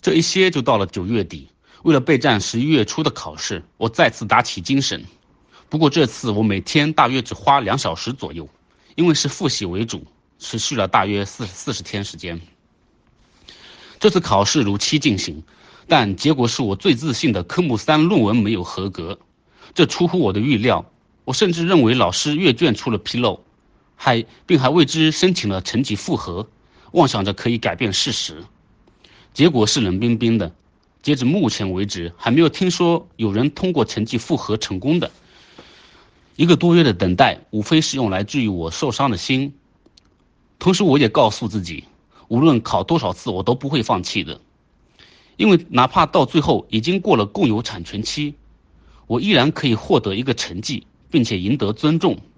这一歇就到了9月底，为了备战11月初的考试，我再次打起精神。不过这次我每天大约只花2小时左右，因为是复习为主，持续了大约40天时间。这次考试如期进行，但结果是我最自信的科目3论文没有合格，这出乎我的预料。我甚至认为老师阅卷出了纰漏，并还为之申请了成绩复核，妄想着可以改变事实。结果是冷冰冰的，截止目前为止还没有听说有人通过成绩复核成功的。1个多月的等待，无非是用来治愈我受伤的心。同时我也告诉自己，无论考多少次我都不会放弃的，因为哪怕到最后已经过了共有产权期，我依然可以获得一个成绩，并且赢得尊重。